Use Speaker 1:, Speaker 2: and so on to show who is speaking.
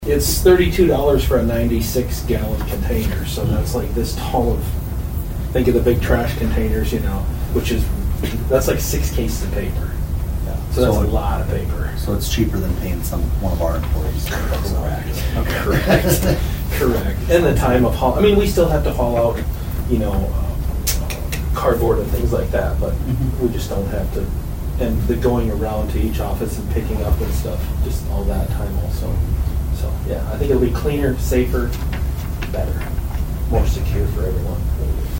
Speaker 1: It's $32 for a 96-gallon container, so that's like this tall of, think of the big trash containers, that's like 6 cases of paper.
Speaker 2: Yeah.
Speaker 1: So that's a lot of paper.
Speaker 2: So it's cheaper than paying one of our employees.
Speaker 1: Correct. Correct. And the time of haul, we still have to haul out, cardboard and things like that, but we just don't have to, and the going around to each office and picking up and stuff, just all that time also. So, yeah, I think it'll be cleaner, safer, better, more secure for everyone.